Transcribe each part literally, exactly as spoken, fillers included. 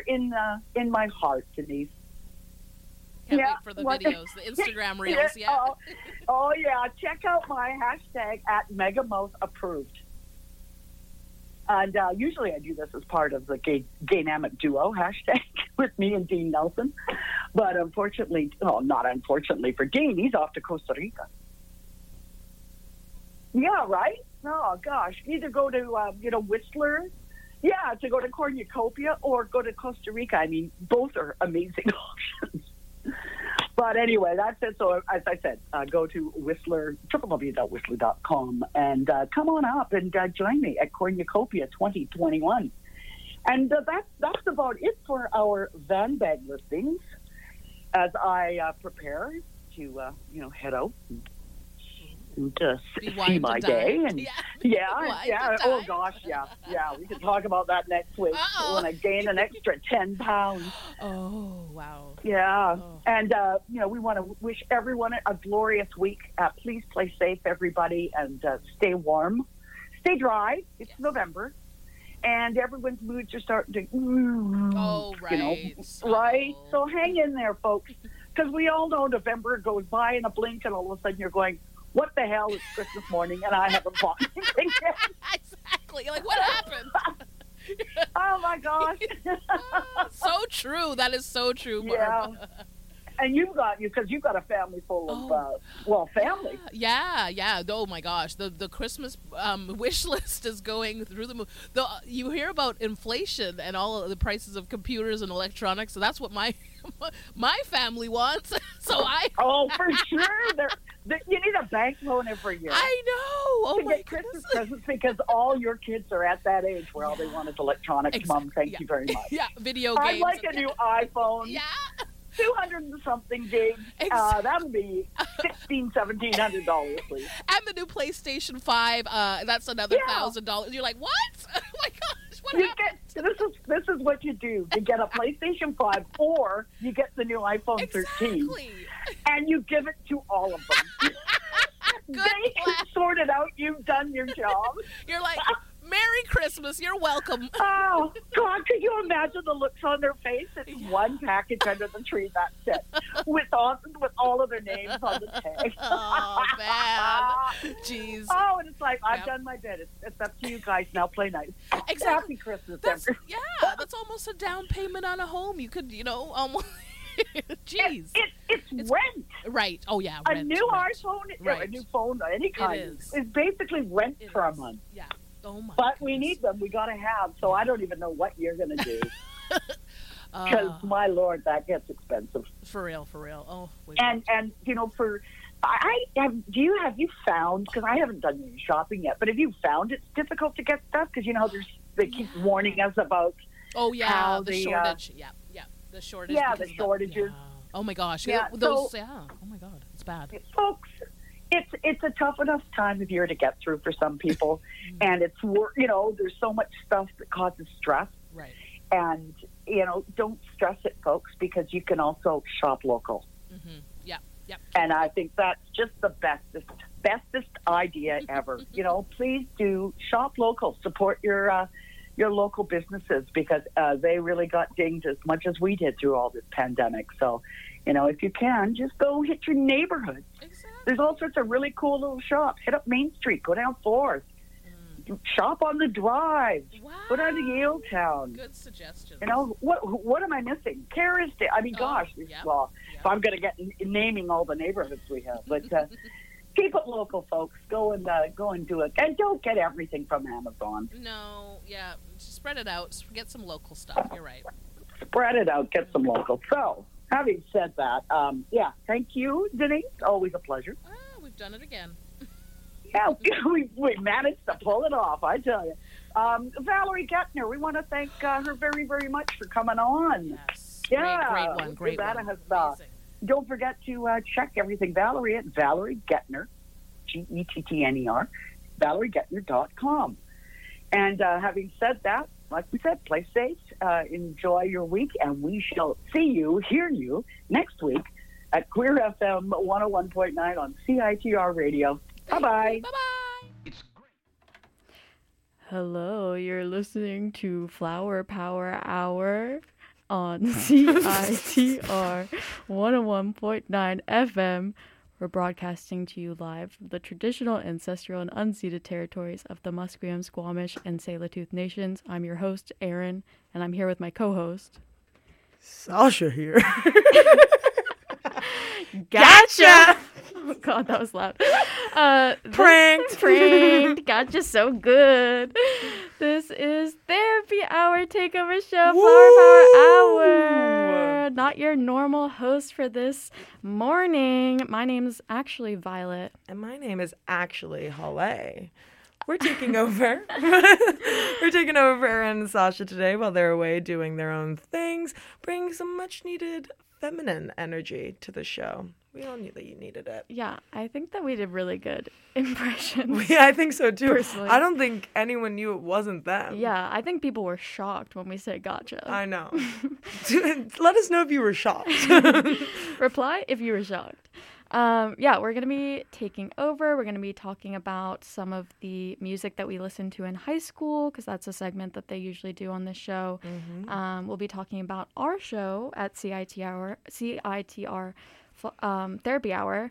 in uh, in my heart, Denise. Can't yeah, wait for the what- videos, the Instagram reels. Yeah. Oh, oh, yeah. Check out my hashtag at Megamouth approved. And uh, usually I do this as part of the gay, Gaynamic duo hashtag with me and Dean Nelson. But unfortunately, oh, not unfortunately for Dean, he's off to Costa Rica. Yeah, right? Oh, gosh. Either go to, um, you know, Whistler, yeah, to go to Cornucopia, or go to Costa Rica. I mean, both are amazing options. But anyway, that's it. So as I said, uh, go to Whistler, w w w dot whistler dot com, and uh, come on up and uh, join me at Cornucopia twenty twenty-one. And uh, that's, that's about it for our van bag listings as I uh, prepare to, uh, you know, head out and uh, Be see wine my to day. dine. And Yeah. yeah, Wine yeah. to Oh, dine. gosh, yeah. Yeah, we can talk about that next week Uh-oh. when I gain an extra ten pounds. Oh, wow. Yeah. Oh. And, uh, you know, we want to wish everyone a glorious week. Uh, please play safe, everybody, and uh, stay warm. Stay dry. It's Yes. November. And everyone's moods are starting to, mm, Oh, you know, right. right? Oh. So hang in there, folks. Because we all know November goes by in a blink, and all of a sudden you're going, what the hell is Christmas morning? And I haven't bought anything yet. Exactly. Like, what happened? Oh, my gosh. So true. That is so true, Barb. Yeah. And you've got, you because you've got a family full of, Oh. uh, well, family. Yeah, yeah. Oh my gosh, the the Christmas um, wish list is going through the moon. The you hear about inflation and all of the prices of computers and electronics, so that's what my my family wants. So I Oh, for sure. They're, they you need a bank loan every year I know. Oh to my get Christmas goodness. presents because all your kids are at that age where all they want is electronics. Ex- Mom, thank yeah. you very much. Yeah, video I'd games. like a new iPhone. Yeah. two hundred and something gigs. Ex- Uh, that'll be sixteen, seventeen hundred dollars, please. And the new PlayStation five, uh, that's another Yeah. thousand dollars. You're like, what? Oh my gosh, what You happened? get this is this is what you do. You get a PlayStation five, or you get the new iPhone thirteen, Exactly. and you give it to all of them. Good They plan. can sort it out. You've done your job. You're like, Merry Christmas. You're welcome. Oh, God, could you imagine the looks on their face? It's Yeah. one package under the tree, that's it. With all, with all of their names on the tag. Oh, man. Jeez. Oh, and it's like, I've Yep. done my bit. It's, it's up to you guys. Now play nice. Exactly. Happy Christmas, That's, everyone. yeah, that's almost a down payment on a home. You could, you know, almost. Jeez. It, it's, It's- rent. Right. Oh, yeah. A Rent, new rent. iPhone, or a Right. new phone, or any kind, is. is basically rent It for a is. month. Yeah. Oh, my But we goodness. need them. We got to have. So I don't even know what you're going to do. Because, Uh, my Lord, that gets expensive. for real, for real. Oh, we And and you know, for I I have. Do you have you found? Because I haven't done any shopping yet. But have you found it's difficult to get stuff? Because you know, there's they keep Yeah. warning us about. Oh, yeah. how The, the, uh, shortage. yeah. Yeah. The shortage. Yeah, because the of shortages. yeah. Oh, my gosh. Yeah, Those, so- yeah. Oh, my God. It's bad. Folks, it's it's a tough enough time of year to get through for some people, and it's wor- you know, there's so much stuff that causes stress, Right. and you know, don't stress it, folks, because you can also shop local. Mm-hmm. Yeah. Yeah. And I think that's just the bestest, bestest idea ever. You know, please do shop local, support your uh, your local businesses because uh, they really got dinged as much as we did through all this pandemic. So, you know, if you can, just go hit your neighborhood. Exactly. There's all sorts of really cool little shops. Hit up Main Street, go down Fourth, Mm. shop on the Drive, Wow. go down to Yale Town. Good suggestions. You know, what what am I missing? Caris Day. I mean, Oh, gosh, yeah, well, yeah. if I'm going to get n- naming all the neighborhoods we have, but uh, keep it local, folks. Go and uh, go and do it, and don't get everything from Amazon. No, yeah. Just spread it out. S- Get some local stuff. You're right. Spread it out. Get some local. So, having said that, um, yeah, thank you, Denise. Always a pleasure. Ah, we've done it again. Yeah, we we managed to pull it off. I tell you, um, Valerie Gettner. We want to thank uh, her very very much for coming on. Yes. Yeah, Great, great one. Great that one. has, uh, Amazing. Don't forget to uh, check everything Valerie at Valerie Gettner, G E T T N E R, Valerie Gettner dot com. And uh, having said that, like we said, play safe, uh, enjoy your week, and we shall see you, hear you next week at Queer F M one oh one point nine on C I T R Radio. Bye-bye. Bye-bye. Hello, you're listening to Flower Power Hour. on C I T R one oh one point nine F M. We're broadcasting to you live from the traditional, ancestral, and unceded territories of the Musqueam, Squamish, and Tsleil-Waututh nations. I'm your host, Aaron, and I'm here with my co-host, Sasha here. Gotcha! Oh, God, that was loud. Uh, Pranked. Pranked. Gotcha so good. This is Therapy Hour Takeover Show, Flower Power Hour. Not your normal host for this morning. My name's actually Violet. And my name is actually Halle. We're taking over. We're taking over for Aaron and Sasha today while they're away doing their own things, bringing some much needed feminine energy to the show. We all knew that you needed it. Yeah, I think that we did really good impressions. Yeah, I think so too. Personally. I don't think anyone knew it wasn't them. Yeah, I think people were shocked when we said gotcha. I know. Let us know if you were shocked. Reply if you were shocked. Um, yeah, we're going to be taking over. We're going to be talking about some of the music that we listened to in high school, because that's a segment that they usually do on this show. Mm-hmm. Um, we'll be talking about our show at C I T R, C I T R um, Therapy Hour.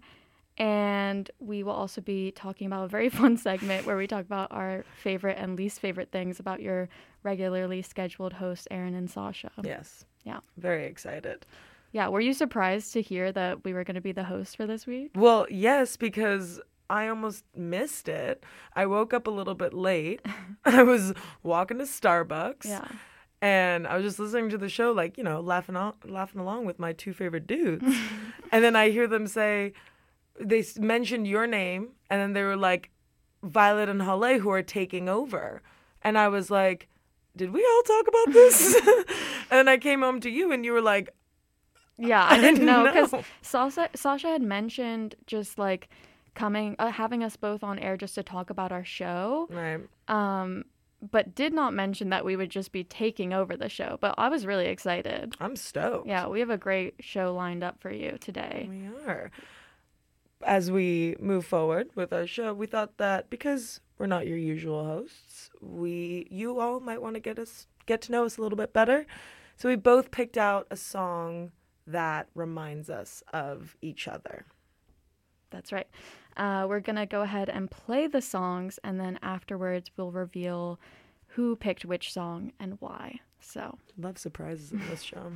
And we will also be talking about a very fun segment where we talk about our favorite and least favorite things about your regularly scheduled hosts, Aaron and Sasha. Yes. Yeah. Very excited. Yeah, were you surprised to hear that we were going to be the host for this week? Well, yes, because I almost missed it. I woke up a little bit late. I was walking to Starbucks. Yeah. And I was just listening to the show, like, you know, laughing on, laughing along with my two favorite dudes. And then I hear them say, they mentioned your name, and then they were like, Violet and Halle, who are taking over. And I was like, did we all talk about this? And then I came home to you, and you were like, yeah, I didn't know, know. because Sasha, Sasha had mentioned just like coming, uh, having us both on air just to talk about our show. Right. Um, but did not mention that we would just be taking over the show. But I was really excited. I'm stoked. Yeah, we have a great show lined up for you today. We are. As we move forward with our show, we thought that because we're not your usual hosts, we you all might want to get us get to know us a little bit better. So we both picked out a song that reminds us of each other. That's right. Uh, we're going to go ahead and play the songs, and then afterwards we'll reveal who picked which song and why. So, love surprises in this show.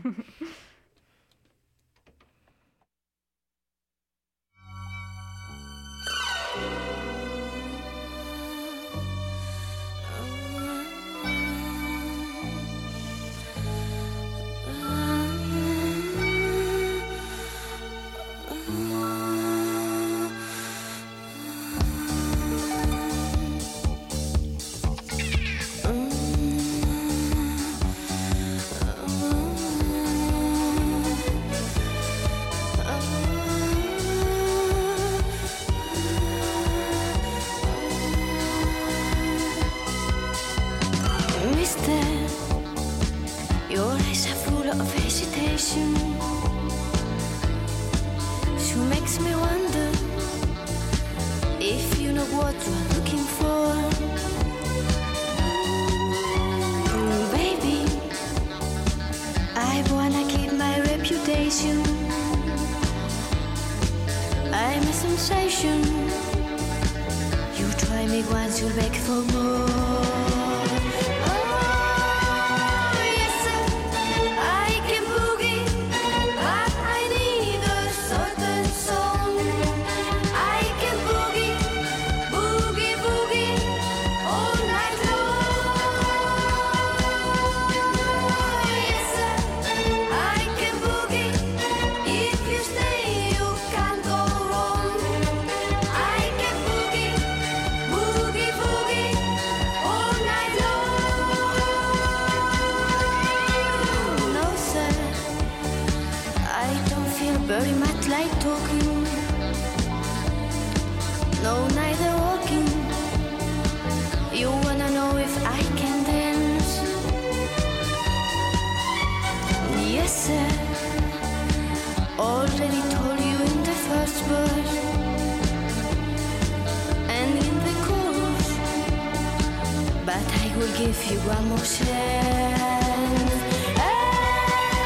But I will give you one more chance.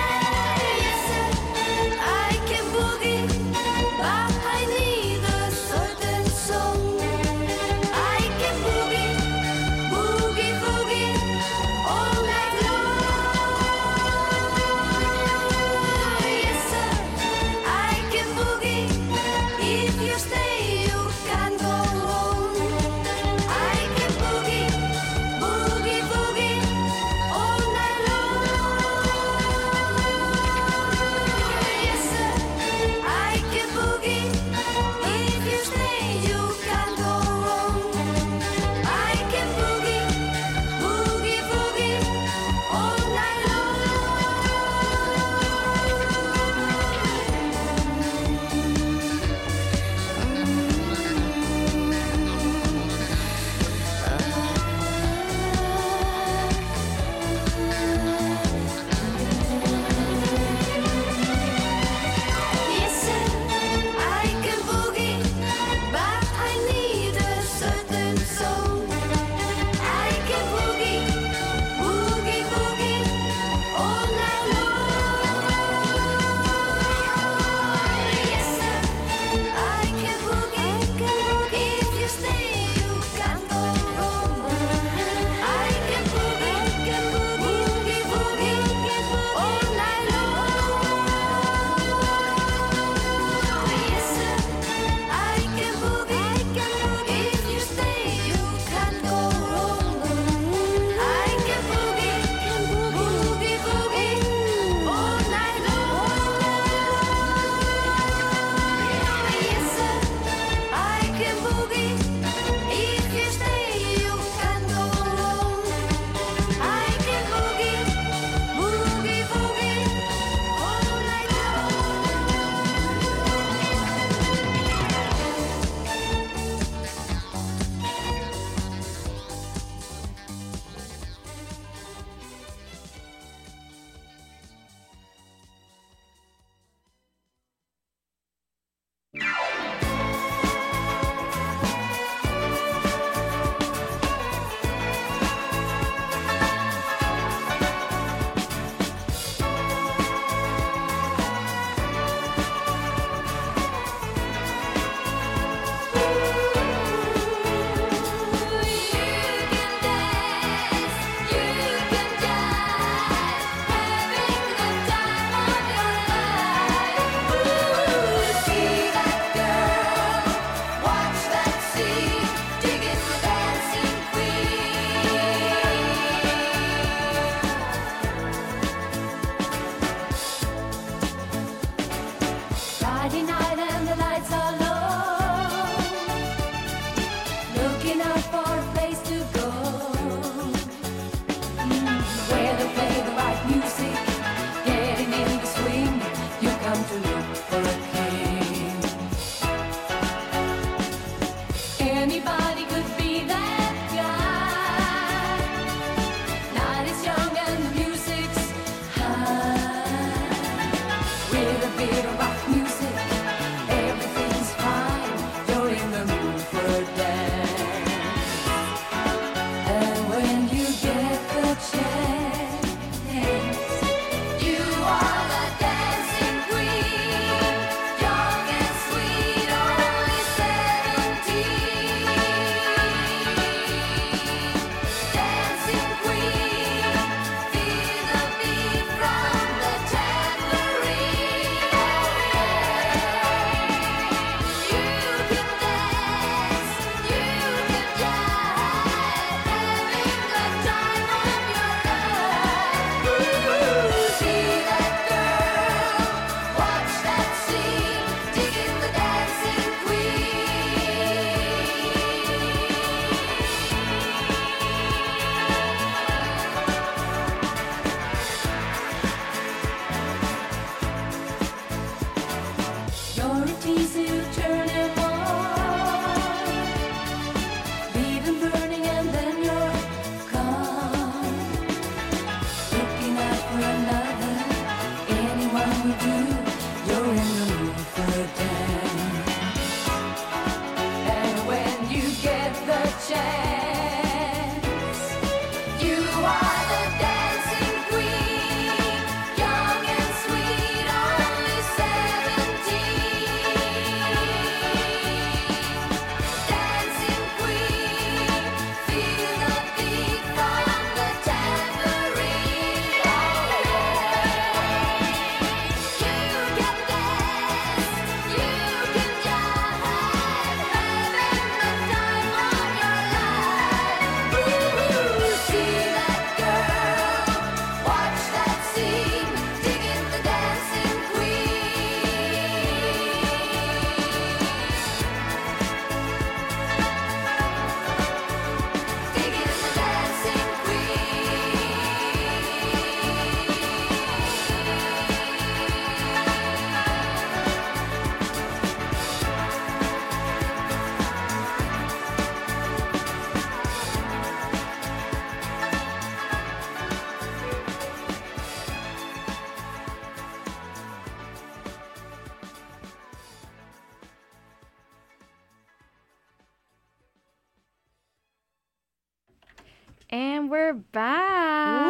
And we're back.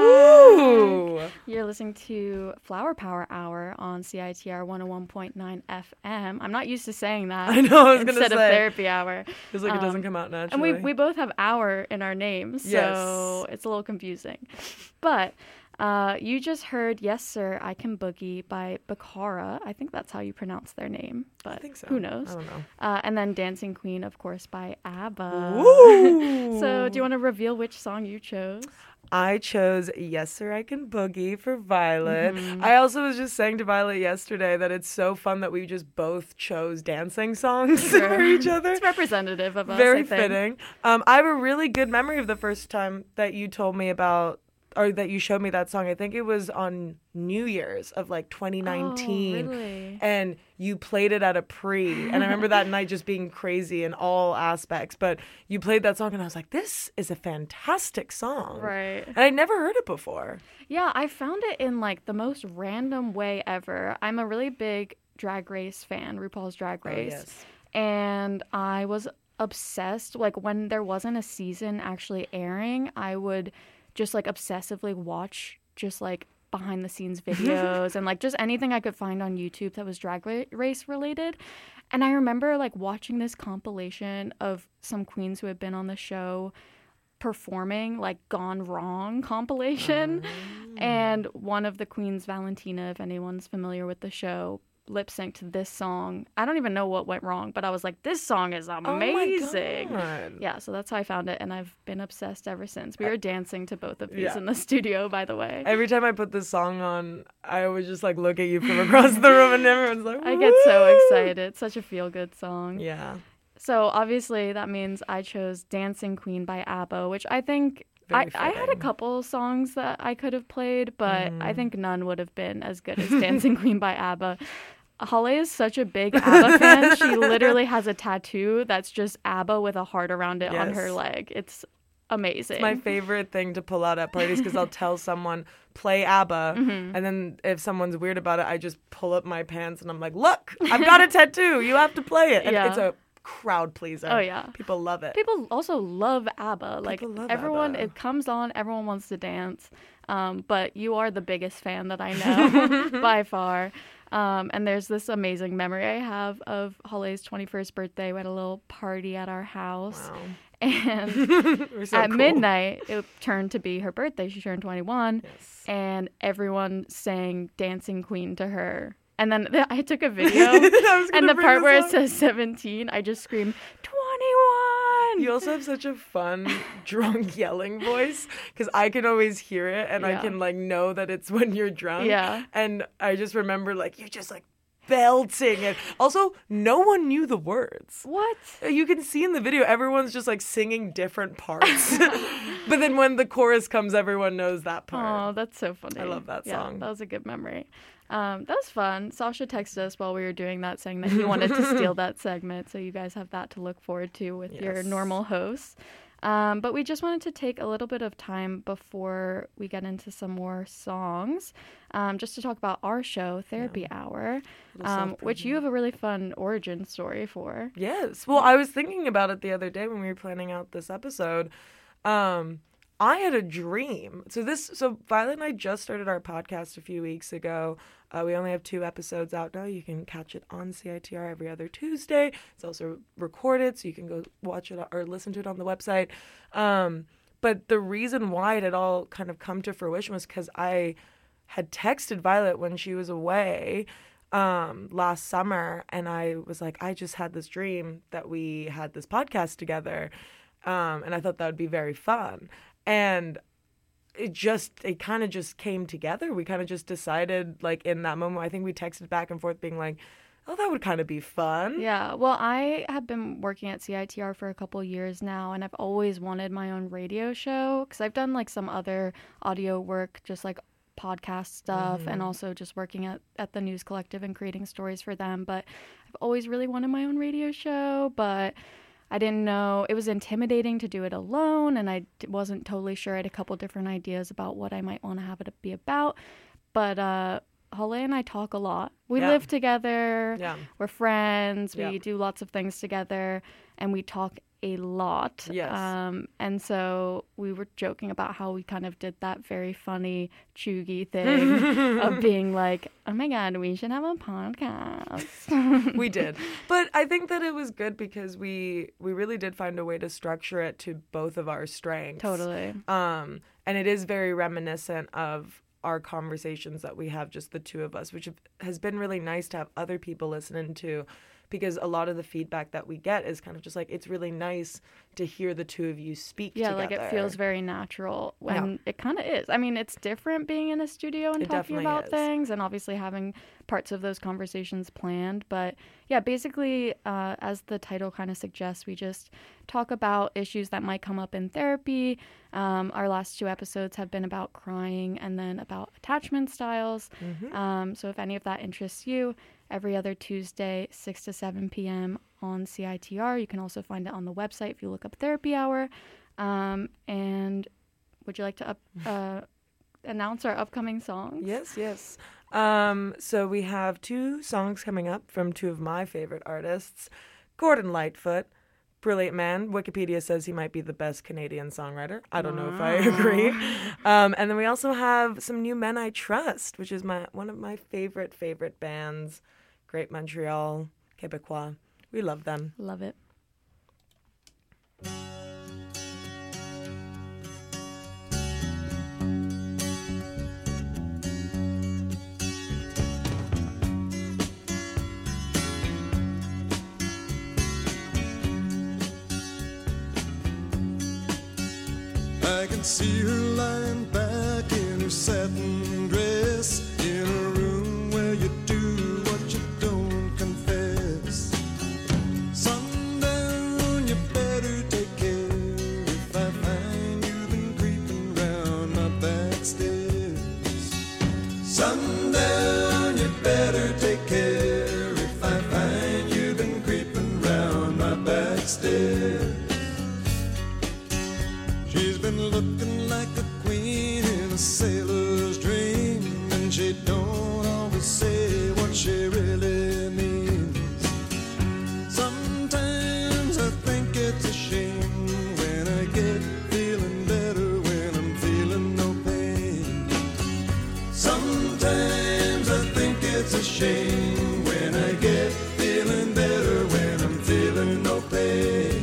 Woo! You're listening to Flower Power Hour on C I T R one oh one point nine F M. I'm not used to saying that. I know, I was going to say. Instead of Therapy Hour. Feels like Um, it doesn't come out naturally. And we we both have hour in our names, so Yes. it's a little confusing. But uh, you just heard Yes Sir, I Can Boogie by Bakara. I think that's how you pronounce their name, but I think so. who knows? I don't know. Uh, and then Dancing Queen, of course, by ABBA. Woo! So do you want to reveal which song you chose? I chose Yes Sir, I Can Boogie for Violet. Mm-hmm. I also was just saying to Violet yesterday that it's so fun that we just both chose dancing songs Sure. for each other. It's representative of us, Very I think. fitting. Um, I have a really good memory of the first time that you told me about, or that you showed me that song. I think it was on New Year's of like twenty nineteen. Oh, really? And you played it at a pre. And I remember that night just being crazy in all aspects. But you played that song and I was like, this is a fantastic song. Right. And I'd never heard it before. Yeah, I found it in like the most random way ever. I'm a really big Drag Race fan, RuPaul's Drag Race. Oh, yes. And I was obsessed. Like when there wasn't a season actually airing, I would just like obsessively watch just like behind the scenes videos and like just anything I could find on YouTube that was Drag Ra- Race related. And I remember like watching this compilation of some queens who had been on the show performing like Gone Wrong compilation. And one of the queens, Valentina, if anyone's familiar with the show, lip synced to this song. I don't even know what went wrong, but I was like, this song is amazing. Oh my God. Yeah, so that's how I found it, and I've been obsessed ever since. We were dancing to both of these Yeah. in the studio, by the way. Every time I put this song on, I always just like look at you from across the room and everyone's like, I get so "Woo!" excited. It's such a feel-good song. Yeah. So obviously that means I chose Dancing Queen by ABBA, which I think I, Very I had a fitting. couple songs that I could have played, but Mm. I think none would have been as good as Dancing Queen by ABBA. Holly is such a big ABBA fan. She literally has a tattoo that's just ABBA with a heart around it on her Yes. leg. It's amazing. It's my favorite thing to pull out at parties because I'll tell someone, play ABBA, Mm-hmm. and then if someone's weird about it, I just pull up my pants and I'm like, look, I've got a tattoo. You have to play it. And Yeah. it's a crowd pleaser. Oh, yeah. People love it. People also love ABBA. Like People love everyone, ABBA. it comes on, everyone wants to dance. Um, but you are the biggest fan that I know by far. Um, and there's this amazing memory I have of Holly's twenty-first birthday. We had a little party at our house. Wow. And We're so at cool. midnight, it turned to be her birthday. She turned twenty-one. Yes. And everyone sang Dancing Queen to her. And then I took a video. I was gonna And the bring part this where it up. says seventeen, I just screamed, twenty-one! You also have such a fun, drunk yelling voice because I can always hear it and I Yeah. can like know that it's when you're drunk. Yeah. And I just remember like you just like belting it. Also, no one knew the words. What? You can see in the video, everyone's just like singing different parts. But then when the chorus comes, everyone knows that Oh, part. that's so funny. I love that Yeah, song. that was a good memory. Um, that was fun. Sasha texted us while we were doing that, saying that he wanted to steal that segment. So you guys have that to look forward to with your Yes. normal hosts. Um, but we just wanted to take a little bit of time before we get into some more songs, um, just to talk about our show, Therapy Hour, Little um, which you have a really fun origin story for. Yes. Well, I was thinking about it the other day when we were planning out this episode. Um, I had a dream. So this, so Violet and I just started our podcast a few weeks ago. Uh, we only have two episodes out now. You can catch it on C I T R every other Tuesday. It's also recorded, so you can go watch it or listen to it on the website. Um, but the reason why it had all kind of come to fruition was because I had texted Violet when she was away um, last summer, and I was like, I just had this dream that we had this podcast together, um, and I thought that would be very fun. And it just, it kind of just came together. We kind of just decided, like, in that moment, I think we texted back and forth being like, oh, that would kind of be fun. Yeah, well, I have been working at C I T R for a couple years now, and I've always wanted my own radio show because I've done like some other audio work, just like podcast stuff, and also just working at, at the News Collective and creating stories for them. But I've always really wanted my own radio show, but I didn't know, it was intimidating to do it alone, and I d- wasn't totally sure. I had a couple different ideas about what I might want to have it be about, but uh, Holly and I talk a lot. We Yeah. live together, Yeah. we're friends, we Yeah. do lots of things together, and we talk a lot. Yes. Um, and so we were joking about how we kind of did that very funny chuggy thing of being like, oh my God, we should have a podcast. We did. But I think that it was good because we we really did find a way to structure it to both of our strengths. Totally. Um, and it is very reminiscent of our conversations that we have, just the two of us, which has been really nice to have other people listening to, because a lot of the feedback that we get is kind of just like, it's really nice to hear the two of you speak yeah, together. like it feels very natural when Yeah. it kind of is. I mean, it's different being in a studio and It talking definitely about is. things and obviously having parts of those conversations planned. But yeah, basically, uh, as the title kind of suggests, we just talk about issues that might come up in therapy. Um, our last two episodes have been about crying and then about attachment styles. Mm-hmm. Um, so if any of that interests you, every other Tuesday, six to seven p.m. on C I T R. You can also find it on the website if you look up Therapy Hour. Um, and would you like to up, uh, announce our upcoming songs? Yes, yes. Um, so we have two songs coming up from two of my favorite artists. Gordon Lightfoot, brilliant man. Wikipedia says he might be the best Canadian songwriter. I don't know if I agree. Um, and then we also have some new Men I Trust, which is my one of my favorite, favorite bands. Great Montreal, Quebecois. We love them. Love it. I can see her lying back in her satin dress in a room where you do what you don't confess. Sundown, you better take care if I find you've been creeping round my back stairs. Sundown, you better take care if I find you've been creeping round my back stairs. She's been looking like a queen in a sailor's dream, and she don't always say what she really means. Sometimes I think it's a shame when I get feeling better when I'm feeling no pain. Sometimes I think it's a shame when I get feeling better when I'm feeling no pain.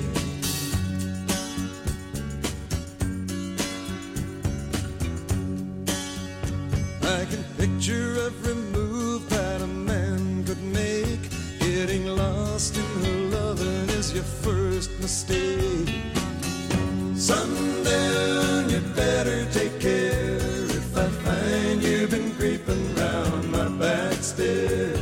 I can picture every move that a man could make. Getting lost in her loving is your first mistake. Sundown, you better take care if I find you've been creeping round my back stairs.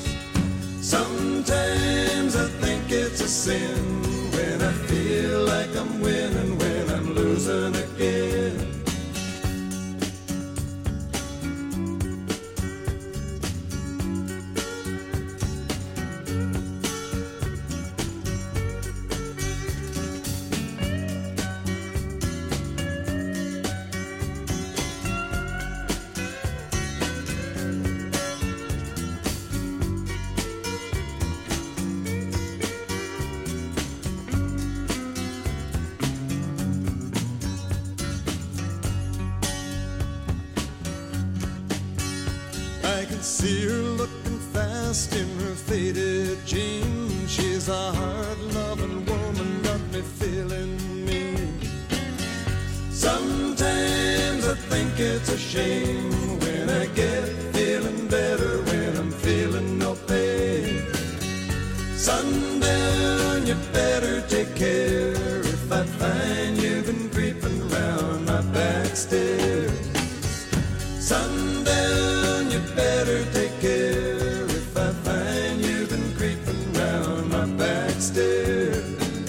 Sometimes I think it's a sin when I feel like I'm winning when I'm losing again. I can see her looking fast in her faded jeans. She's a hard-loving woman, got me feeling mean. Sometimes I think it's a shame when I get feeling better when I'm feeling no pain. Sundown, you better take care if I find you've been creeping round my back stairs. Sundown, you better take care if I find you've been creeping round my back stairs.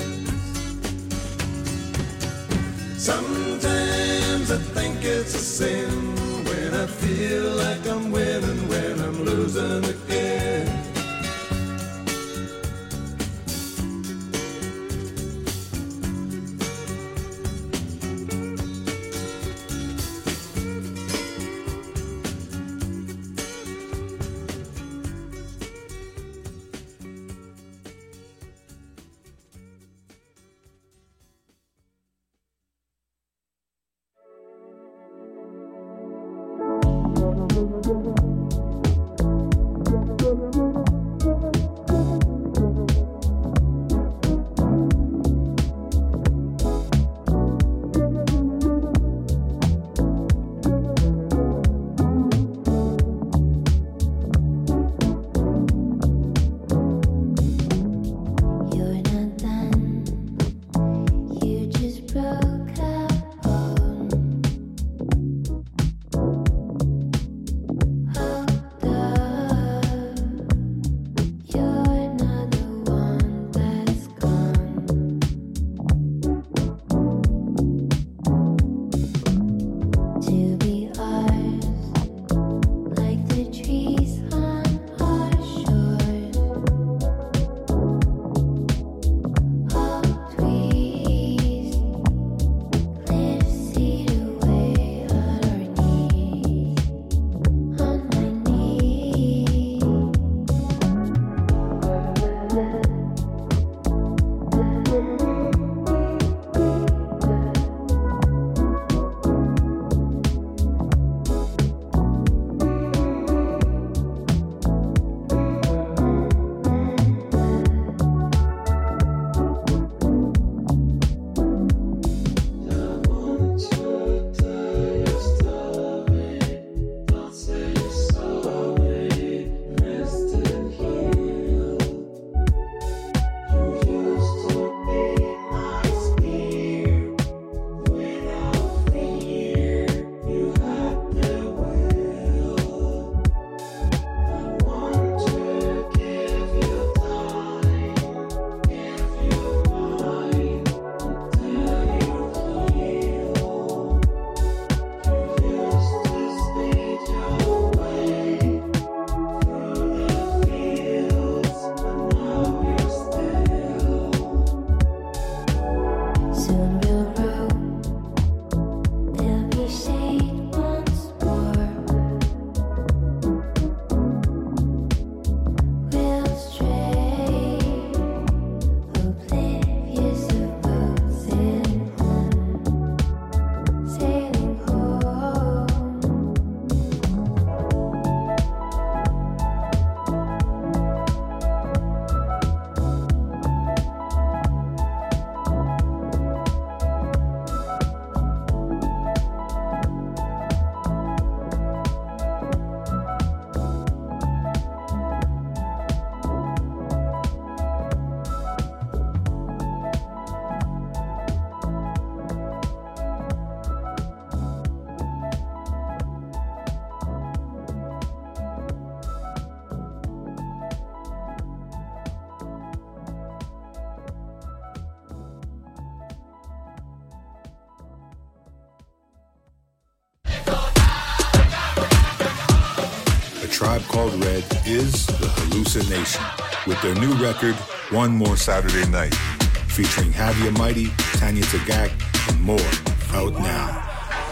Sometimes I think it's a sin when I feel like I'm winning when I'm losing again. Tribe Called Red is The Hallucination with their new record, One More Saturday Night, featuring Javier Mighty, Tanya Tagak, and more, out now.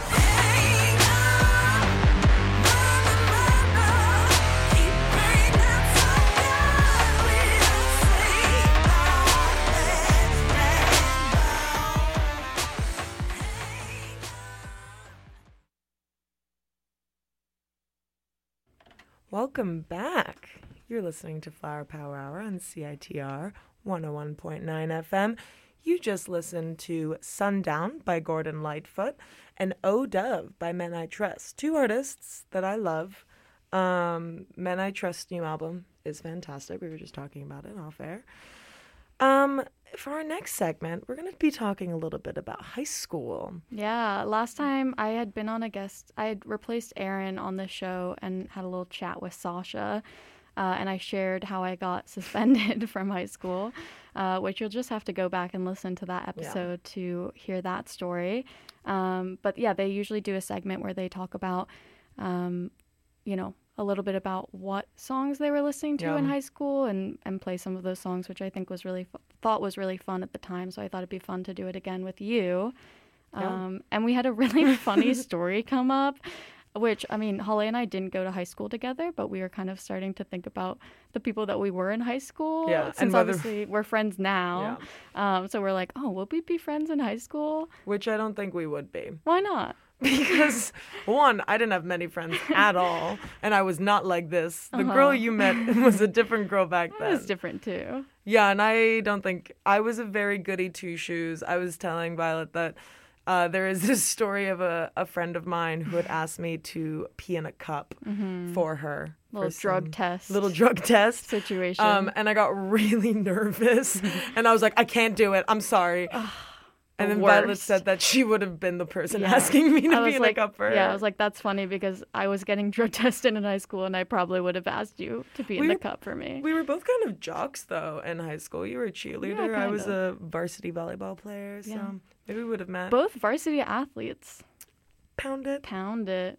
Welcome back. You're listening to Flower Power Hour on C I T R one oh one point nine F M. You just listened to Sundown by Gordon Lightfoot and Oh Dove by Men I Trust, two artists that I love. Um, Men I Trust new album is fantastic. We were just talking about it off air. Um, for our next segment, we're going to be talking a little bit about high school. Yeah, last time I had been on a guest, I had replaced Aaron on the show and had a little chat with Sasha, uh, and I shared how I got suspended from high school, uh, which you'll just have to go back and listen to that episode yeah. to hear that story. Um, but yeah, they usually do a segment where they talk about, um, you know, a little bit about what songs they were listening to yeah. in high school and, and play some of those songs, which I think was really fu- thought was really fun at the time. So I thought it'd be fun to do it again with you. Yeah. Um, and we had a really funny story come up, which, I mean, Holly and I didn't go to high school together, but we were kind of starting to think about the people that we were in high school. Yeah, since whether... obviously we're friends now. Yeah. Um, so we're like, oh, would we be friends in high school? Which I don't think we would be. Why not? Because, one, I didn't have many friends at all, and I was not like this. The uh-huh. girl you met was a different girl back then. I was different, too. Yeah, and I don't think... I was a very goody two-shoes. I was telling Violet that uh, there is this story of a, a friend of mine who had asked me to pee in a cup mm-hmm. for her. Little for drug test. Little drug test. Situation. Um, and I got really nervous, and I was like, I can't do it. I'm sorry. And then worst. Violet said that she would have been the person yeah. asking me to be in like, a cup for her. Yeah, I was like, that's funny because I was getting drug tested in high school and I probably would have asked you to be we in the were, cup for me. We were both kind of jocks, though, in high school. You were a cheerleader. Yeah, I was of. a varsity volleyball player, so yeah. maybe we would have met. Both varsity athletes. Pound it. Pound it.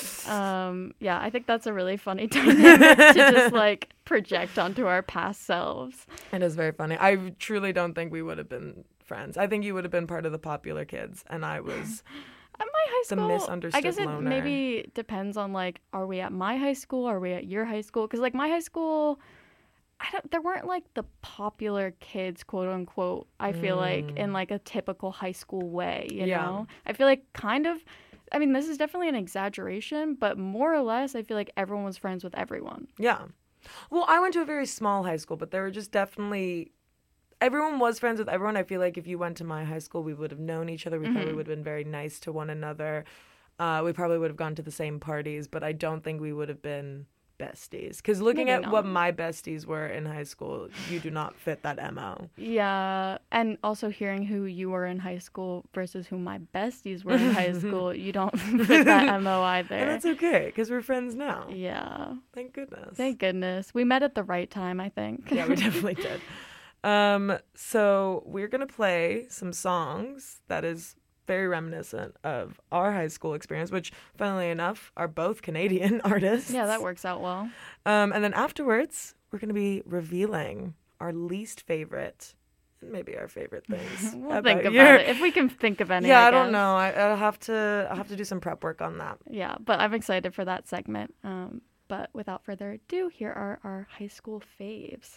um, yeah, I think that's a really funny dynamic to just, like, project onto our past selves. It is very funny. I truly don't think we would have been friends. I think you would have been part of the popular kids, and I was at my high school, the misunderstood I guess it loner. Maybe depends on, like, are we at my high school? Are we at your high school? Because, like, my high school, I don't, there weren't, like, the popular kids, quote unquote, I feel mm. like, in, like, a typical high school way, you yeah. know? I feel like kind of, I mean, this is definitely an exaggeration, but more or less, I feel like everyone was friends with everyone. Yeah. Well, I went to a very small high school, but there were just definitely... Everyone was friends with everyone. I feel like if you went to my high school, we would have known each other. We mm-hmm. probably would have been very nice to one another. Uh, we probably would have gone to the same parties, but I don't think we would have been besties. Because looking Maybe at not. what my besties were in high school, you do not fit that M O. Yeah, and also hearing who you were in high school versus who my besties were in high school, you don't fit that M O either. And that's okay, because we're friends now. Yeah. Thank goodness. Thank goodness. We met at the right time, I think. Yeah, we definitely did. Um, so we're going to play some songs that is very reminiscent of our high school experience, which, funnily enough, are both Canadian artists. Yeah, that works out well. Um, and then afterwards, we're going to be revealing our least favorite, and maybe our favorite things. We'll think about your... it if we can think of any. Yeah, I, I don't know. I, I'll have to. I'll have to do some prep work on that. Yeah, but I'm excited for that segment. Um, but without further ado, here are our high school faves.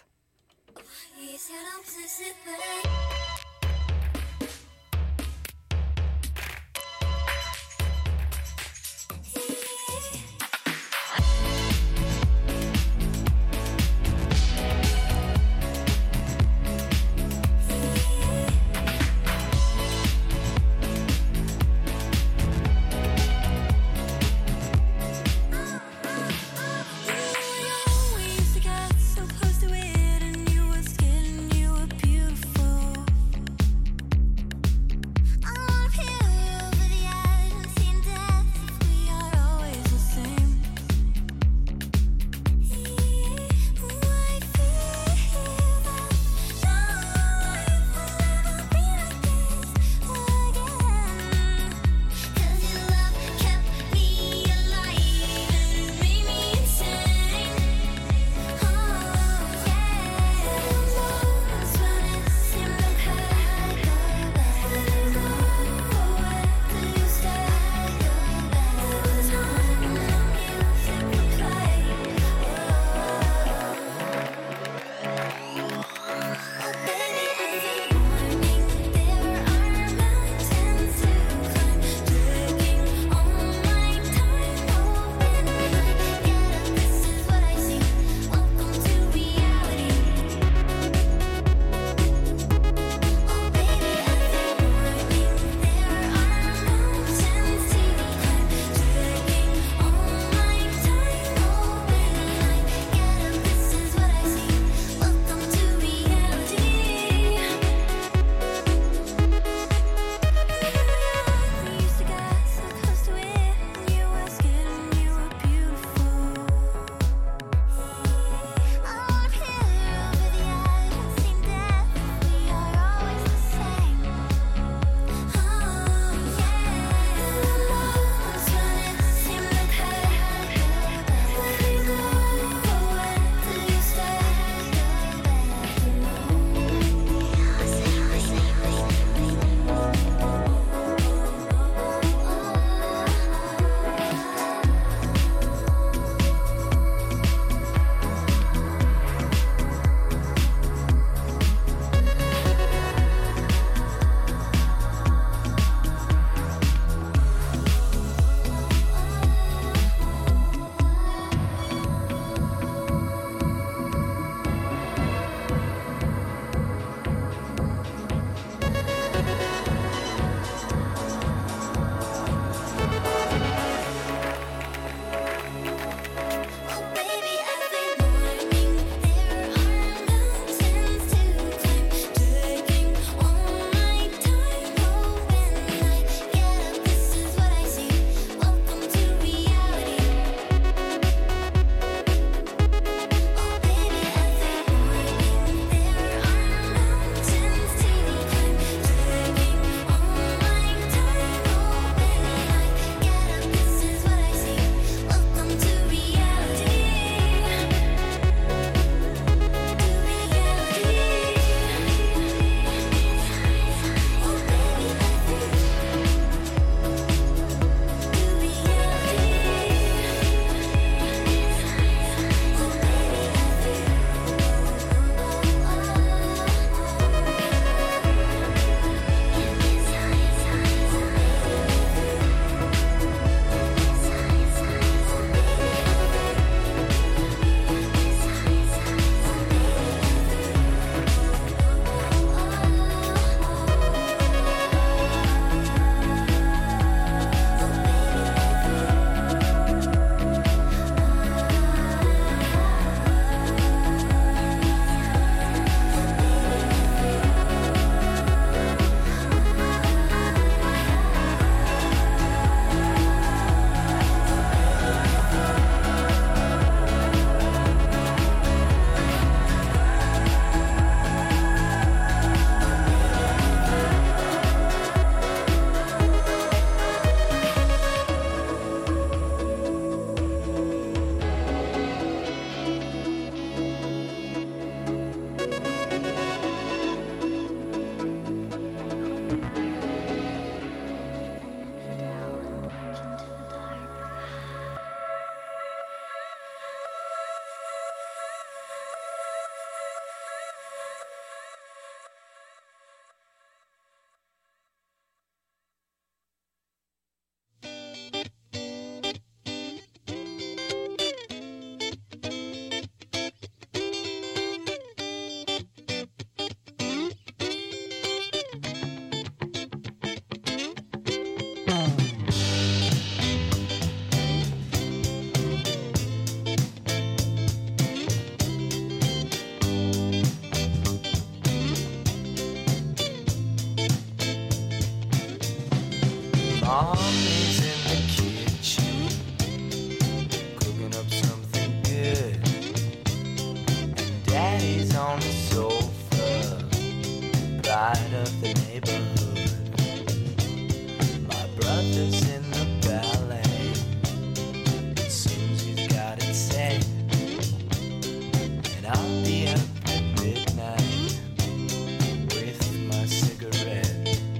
Mommy's in the kitchen, cooking up something good. And Daddy's on the sofa, pride of the neighborhood. My brother's in the ballet, Susie's got it set. And I'll be up at midnight with my cigarette.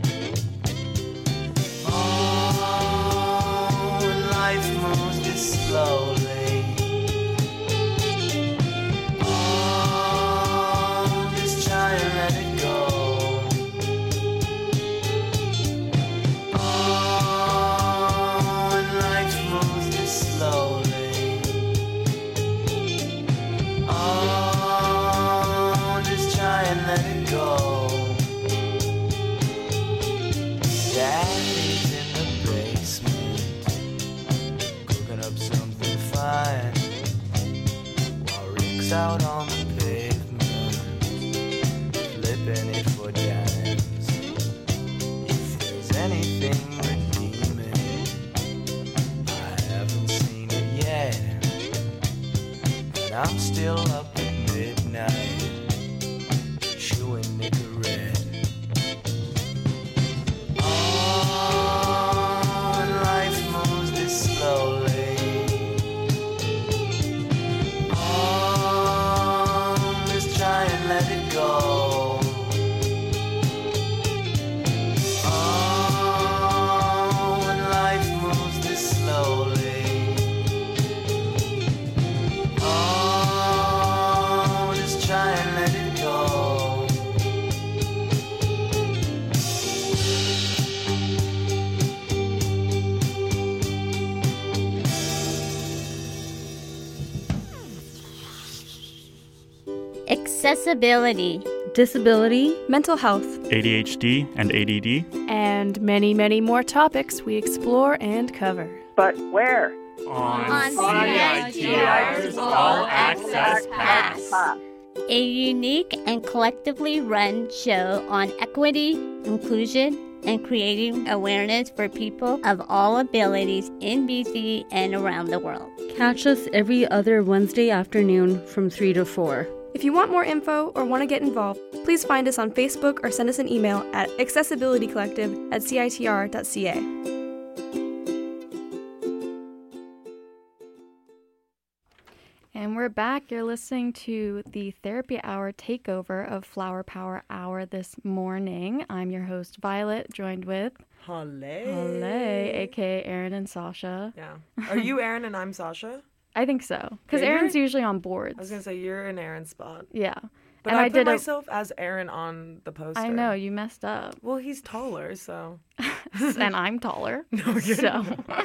Oh, and life moves this slowly. Oh, just try and let it go. Oh, and life moves this slowly. Oh, just try and let it go. Daddy's in the basement, cooking up something fine, while Rick's out on the pavement, flipping it for dimes. If there's anything redeeming, I haven't seen it yet, and I'm still up at midnight, chewing Nicorette. Oh, and life moves this slowly. Oh, just try and let it go. Oh, and life moves this slowly. Oh, just try and let it go. Accessibility, disability, mental health, A D H D and A D D, and many, many more topics we explore and cover. But where? on C I T R's All Access Pass, a unique and collectively run show on equity, inclusion, and creating awareness for people of all abilities in B C and around the world. Catch us every other Wednesday afternoon from three to four. If you want more info or want to get involved, please find us on Facebook or send us an email at accessibilitycollective at c i t r dot c a. And we're back. You're listening to the Therapy Hour takeover of Flower Power Hour this morning. I'm your host, Violet, joined with Halle. Halle, aka Aaron and Sasha. Yeah. Are you Aaron and I'm Sasha? I think so, because Yeah, Aaron's you're- usually on boards. I was gonna say you're in Aaron's spot. Yeah, But and I, I put did a- myself as Aaron on the poster. I know you messed up, Well, he's taller, so. and I'm taller. No, you're so,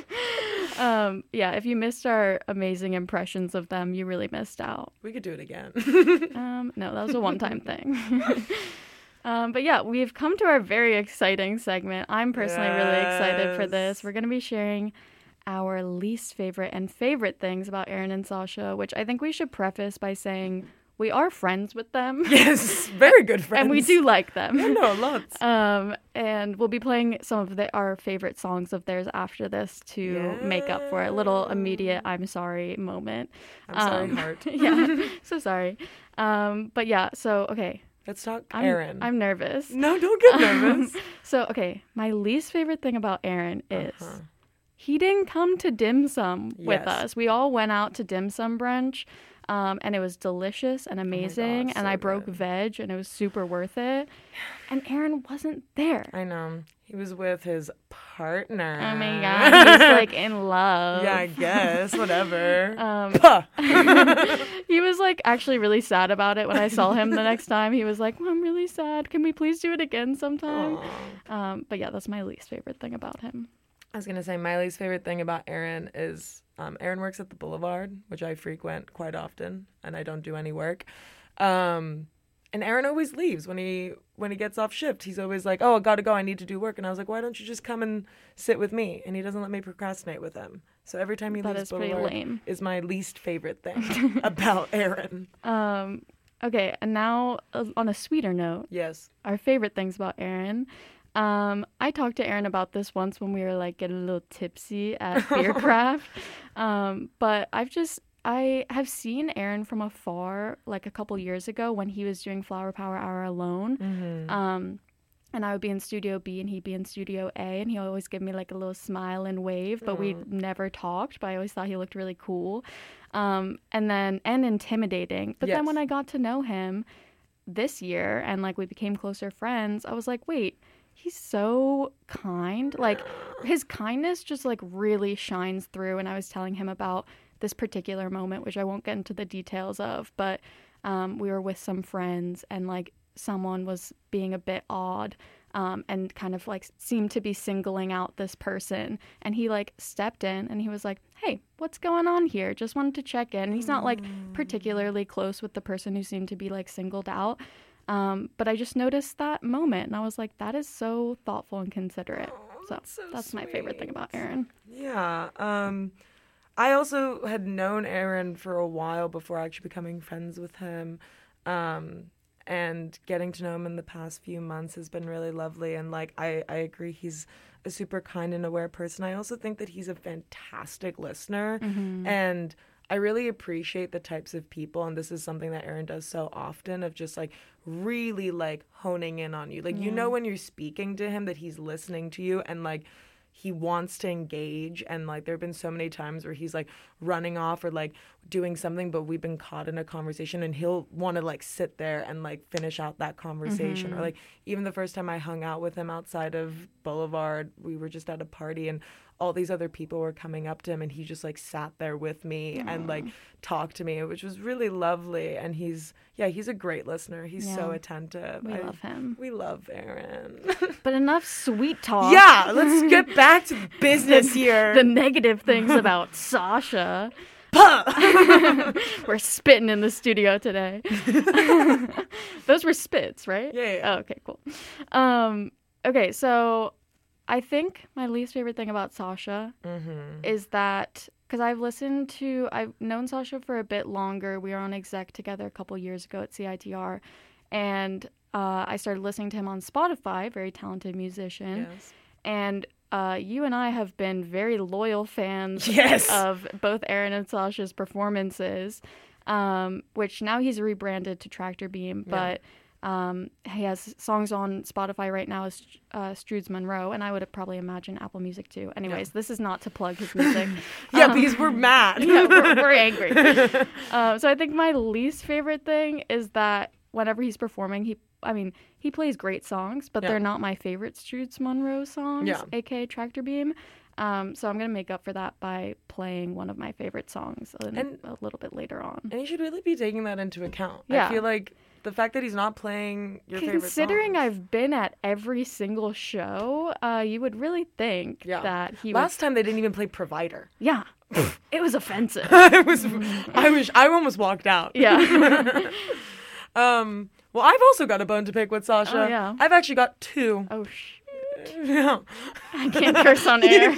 um, yeah, if you missed our amazing impressions of them, you really missed out. We could do it again. Um, no, that was a one-time thing. Um, but yeah, we've come to our very exciting segment. I'm personally really excited for this. Yes. We're going to be sharing our least favorite and favorite things about Aaron and Sasha, which I think we should preface by saying we are friends with them. Yes, very good friends. And we do like them. I know, lots. Um, and we'll be playing some of the, our favorite songs of theirs after this to make up for a little immediate I'm sorry moment. I'm sorry, Um, heart. Yeah, so sorry. Um, but yeah, so, okay. Let's talk I'm, Aaron. I'm nervous. No, don't get nervous. Um, so, okay, my least favorite thing about Aaron is Uh-huh. he didn't come to dim sum with Yes. us. We all went out to dim sum brunch, um, and it was delicious and amazing. gosh, and so I broke good. veg, and it was super worth it. And Aaron wasn't there. I know. He was with his partner. Oh my god, he's like in love. Yeah, I guess. Whatever. Um, Puh. he was like actually really sad about it when I saw him the next time. He was like, well, I'm really sad. Can we please do it again sometime? Um, but yeah, that's my least favorite thing about him. I was going to say my least favorite thing about Aaron is um, Aaron works at the Boulevard, which I frequent quite often, and I don't do any work. Um, and Aaron always leaves when he when he gets off shift. He's always like, oh, I got to go. I need to do work. And I was like, why don't you just come and sit with me? And he doesn't let me procrastinate with him. So every time he That leaves is pretty Boulevard lame. is my least favorite thing about Aaron. Um, okay, and now uh, on a sweeter note, Yes. our favorite things about Aaron. Um, I talked to Aaron about this once when we were like getting a little tipsy at Beercraft. um, but I've just I have seen Aaron from afar like a couple years ago when he was doing Flower Power Hour alone. Mm-hmm. Um, and I would be in Studio B and he'd be in Studio A, and he always give me like a little smile and wave, but we never talked. But I always thought he looked really cool, um, and then and intimidating. But Yes. then when I got to know him this year and like we became closer friends, I was like, wait. He's so kind. Like, his kindness just, like, really shines through. And I was telling him about this particular moment, which I won't get into the details of. But um, we were with some friends, and, like, someone was being a bit odd um, and kind of, like, seemed to be singling out this person. And he, like, stepped in, and he was like, hey, what's going on here? Just wanted to check in. And he's not, like, particularly close with the person who seemed to be, like, singled out. Um, but I just noticed that moment, and I was like, that is so thoughtful and considerate. Oh, so that's so that's my favorite thing about Aaron. Yeah. Um, I also had known Aaron for a while before actually becoming friends with him. Um, and getting to know him in the past few months has been really lovely. And, like, I, I agree he's a super kind and aware person. I also think that he's a fantastic listener. Mm-hmm. And I really appreciate the types of people, and this is something that Aaron does so often, of just like really like honing in on you. Like, Yeah. you know, when you're speaking to him that he's listening to you and like he wants to engage. And like there have been so many times where he's like running off or like doing something, but we've been caught in a conversation and he'll want to like sit there and like finish out that conversation. Mm-hmm. Or like even the first time I hung out with him outside of Boulevard, we were just at a party and all these other people were coming up to him and he just like sat there with me Aww. and like talked to me, which was really lovely. And he's, yeah, he's a great listener. He's Yeah. so attentive. We I- love him. We love Aaron. But enough sweet talk. Yeah, let's get back to business the, here. The negative things about Sasha. We're spitting in the studio today. Those were spits, right? Yeah, yeah. Oh, okay, cool. Um, okay, so I think my least favorite thing about Sasha Mm-hmm. is that, because I've listened to, I've known Sasha for a bit longer. We were on exec together a couple years ago at C I T R, and uh, I started listening to him on Spotify, very talented musician. Yes. And uh, you and I have been very loyal fans Yes. of both Aaron and Sasha's performances, um, which now he's rebranded to Tractor Beam, Yeah. but um, he has songs on Spotify right now as uh, Strudes Monroe, and I would probably imagine Apple Music too. Anyways, Yeah. this is not to plug his music. Yeah, Um, because we're mad. yeah, we're, we're angry. um, so I think my least favorite thing is that whenever he's performing, he, I mean, he plays great songs, but Yeah. they're not my favorite Strudes Monroe songs, Yeah. aka Tractor Beam. Um, so I'm gonna make up for that by playing one of my favorite songs a, And- a little bit later on. And you should really be taking that into account. Yeah. I feel like the fact that he's not playing your favorite Considering songs. I've been at every single show, uh, you would really think Yeah. that he Last was. time they didn't even play Provider. Yeah, it was offensive. I was, I wish, I almost walked out. Yeah. Um. Well, I've also got a bone to pick with Sasha. Oh, yeah. I've actually got two. Oh shoot! Yeah. I can't curse on air.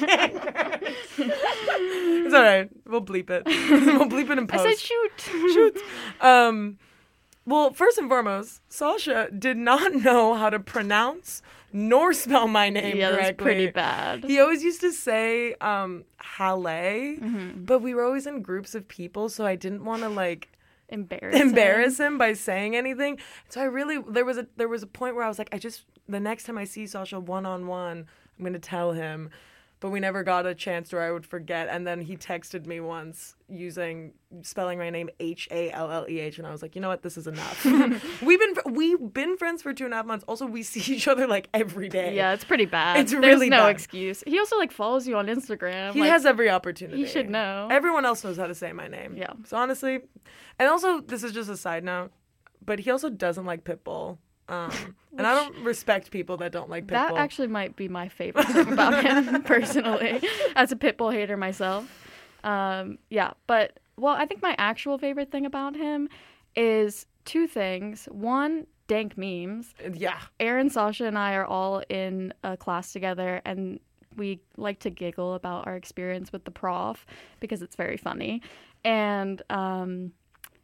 It's all right. We'll bleep it. We'll bleep it in I post. said shoot. Shoot. Um, well, first and foremost, Sasha did not know how to pronounce nor spell my name Yeah, that's correctly. pretty bad. He always used to say um, Halle, Mhm. but we were always in groups of people, so I didn't want to like Embarrass. embarrass him by saying anything. So I really there was a there was a point where I was like, I just the next time I see Sasha one on one, I'm gonna tell him. But we never got a chance, or I would forget. And then he texted me once using spelling my name H A L L E H, and I was like, you know what, this is enough. we've been we've been friends for two and a half months. Also, we see each other like every day. Yeah, it's pretty bad. It's There's really no bad. excuse. He also like follows you on Instagram. He like, has every opportunity. He should know. Everyone else knows how to say my name. Yeah. So honestly, and also this is just a side note, but he also doesn't like Pitbull. Um, and I don't respect people that don't like Pitbull. That actually might be my favorite thing about him personally, as a Pitbull hater myself. Um, yeah, but well, I think my actual favorite thing about him is two things. One, dank memes. Yeah. Aaron, Sasha, and I are all in a class together, and we like to giggle about our experience with the prof because it's very funny. And um,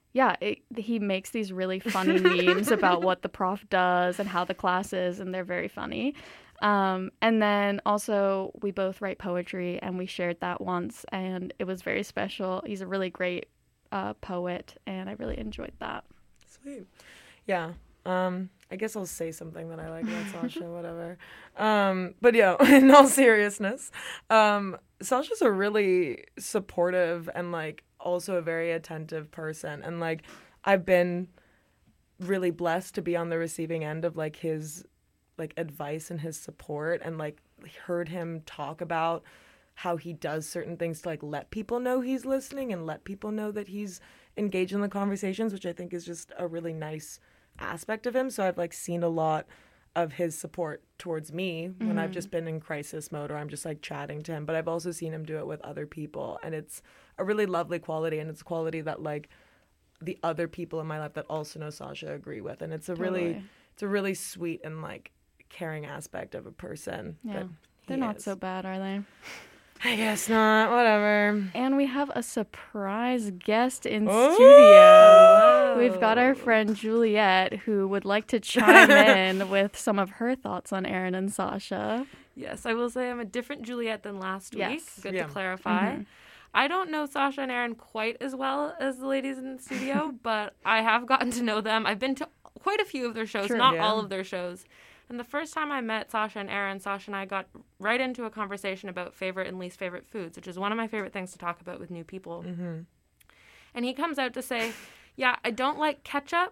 yeah, it, he makes these really funny memes about what the prof does and how the class is, and they're very funny. Um, and then also we both write poetry, and we shared that once, and it was very special. He's a really great uh, poet, and I really enjoyed that. Sweet. Yeah. Um, I guess I'll say something that I like about Sasha, whatever. Um, but yeah, in all seriousness, um, Sasha's a really supportive and like also a very attentive person. And like, I've been really blessed to be on the receiving end of like his like advice and his support, and like heard him talk about how he does certain things to like let people know he's listening and let people know that he's engaged in the conversations, which I think is just a really nice aspect of him. So I've like seen a lot of his support towards me when Mm-hmm. I've just been in crisis mode or I'm just like chatting to him, but I've also seen him do it with other people, and it's a really lovely quality, and it's a quality that like the other people in my life that also know Sasha agree with, and it's a really Totally. it's a really sweet and like caring aspect of a person. Yeah, that they're he not is. so bad, are they? I guess not. Whatever. And we have a surprise guest in Oh! studio. We've got our friend Juliet, who would like to chime in with some of her thoughts on Aaron and Sasha. Yes, I will say I'm a different Juliet than last Yes. week. Good Yeah. to clarify. Mhm. I don't know Sasha and Aaron quite as well as the ladies in the studio, but I have gotten to know them. I've been to quite a few of their shows, Sure. not Yeah. all of their shows. And the first time I met Sasha and Aaron, Sasha and I got right into a conversation about favorite and least favorite foods, which is one of my favorite things to talk about with new people. Mm-hmm. And he comes out to say, yeah, I don't like ketchup,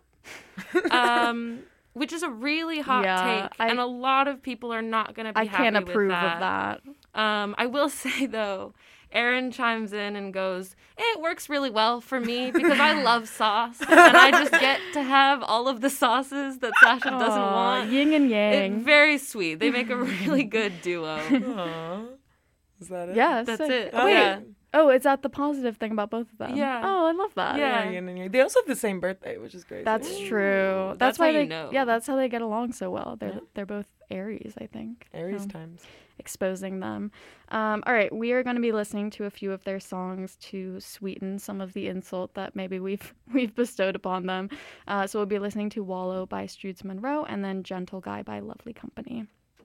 um, which is a really hot Yeah, take. I- and a lot of people are not going to be I happy can't with approve that. of that. Um, I will say, though, Aaron chimes in and goes, it works really well for me because I love sauce. And I just get to have all of the sauces that Sasha doesn't Aw, want. yin and It's yang. very sweet. They make a really good duo. Aww. Is that it? Yeah, That's sick. it. Oh, wait. Yeah. Oh, is that the positive thing about both of them? Yeah. Oh, I love that. Yeah. Yeah, yin and yang. They also have the same birthday, which is crazy. That's true. That's, That's why how they you know. Yeah, that's how they get along so well. They're Yeah. they're both Aries, I think. Aries So, times. exposing them. Um, all right, we are going to be listening to a few of their songs to sweeten some of the insult that maybe we've we've bestowed upon them. Uh, so we'll be listening to Wallow by Stroots Monroe, and then Gentle Guy by Lovely Company.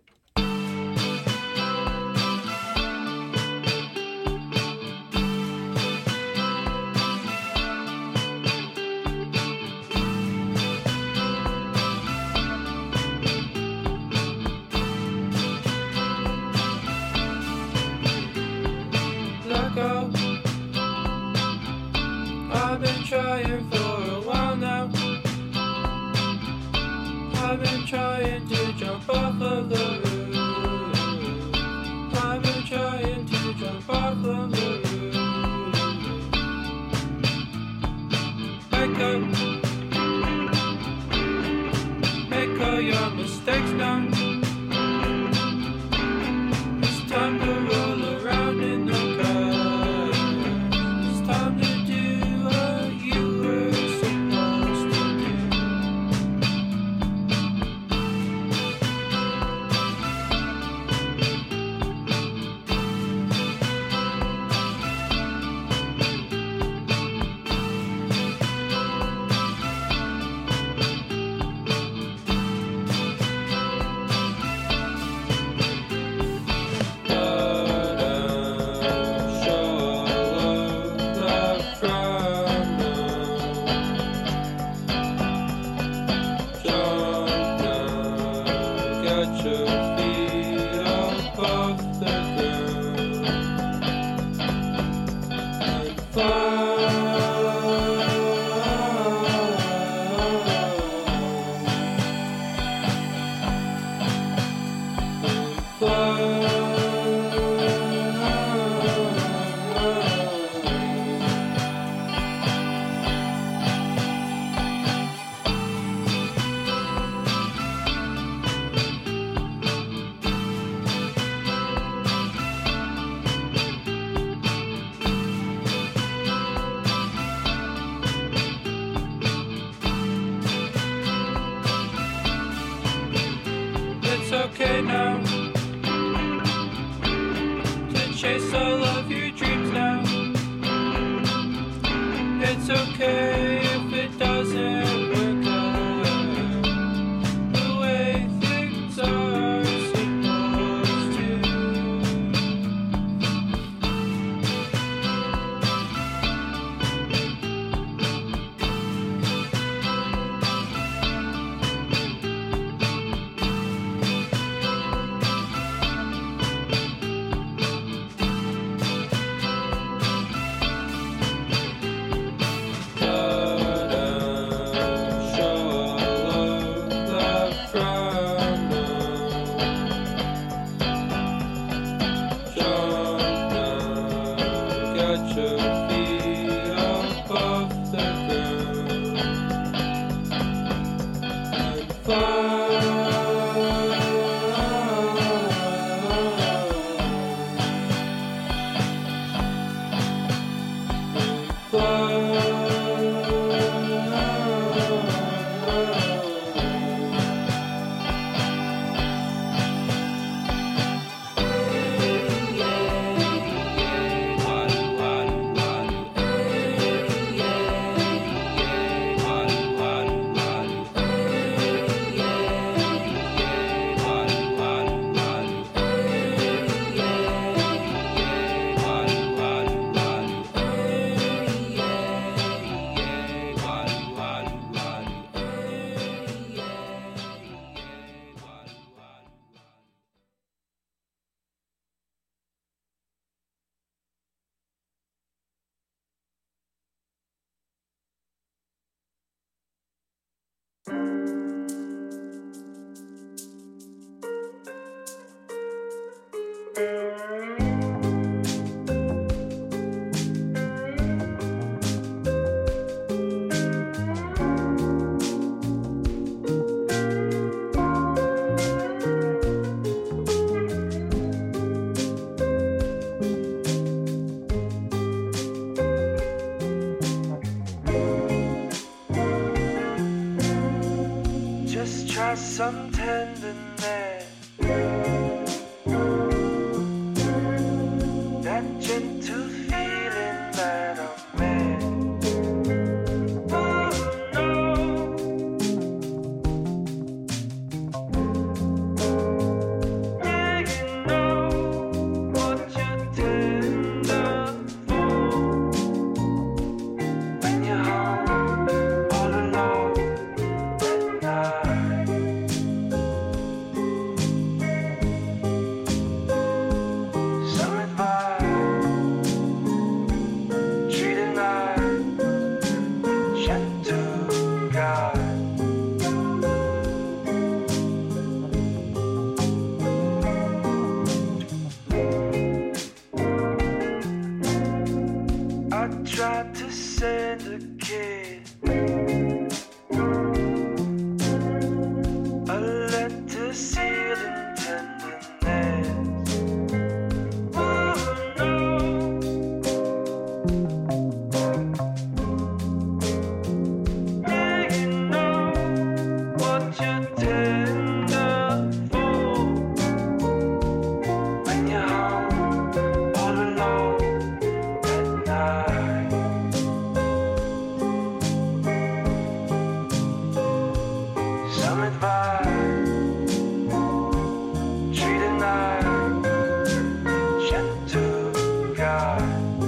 Let go. I've been trying for a while now. I've been trying to jump off of the roof. I've been trying to jump off of the roof. Wake up. Make all your mistakes now. It's time to roll around in the car. It's time to do what you were supposed to do. Just try some tenderness. That gentle feeling that I'm in. Oh no. Yeah, you know what you're tender for. When you're home all alone at night. Some advice, treat it like gentle guide. I tried to send a kid a letter sealed in tenderness. Oh no. Yeah, you know what you're tender for. When you're home all alone at night. Some advice, treat it like gentle guide.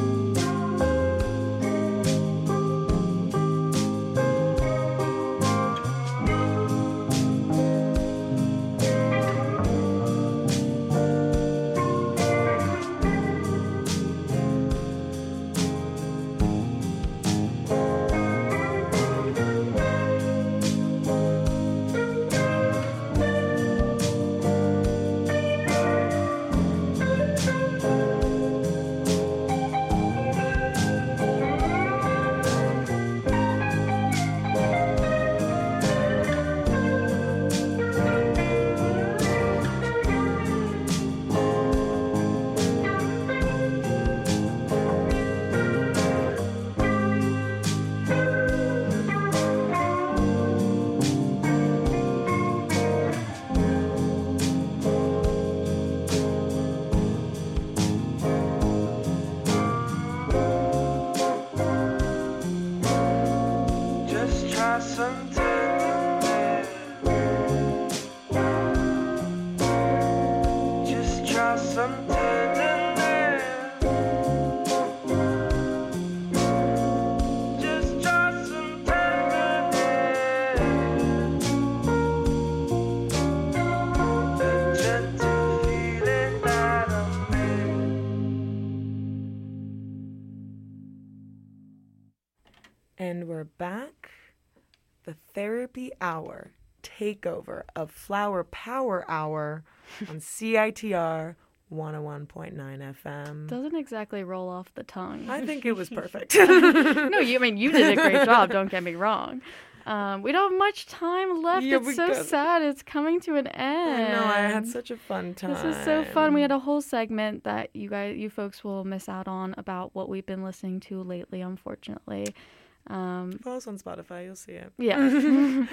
Just try some tenderness. Just try some tenderness. Just try some tenderness. The gentle feeling that I'm in. And we're back. The Therapy Hour takeover of Flower Power Hour on C I T R one oh one point nine F M. Doesn't exactly roll off the tongue. I think it was perfect. No, you I mean you did a great job, don't get me wrong. Um, we don't have much time left. Yeah, it's we so don't. sad. It's coming to an end. I know, I had such a fun time. This was so fun. We had a whole segment that you guys, you folks will miss out on about what we've been listening to lately, unfortunately. Um, Follow us on Spotify, you'll see it. Yeah.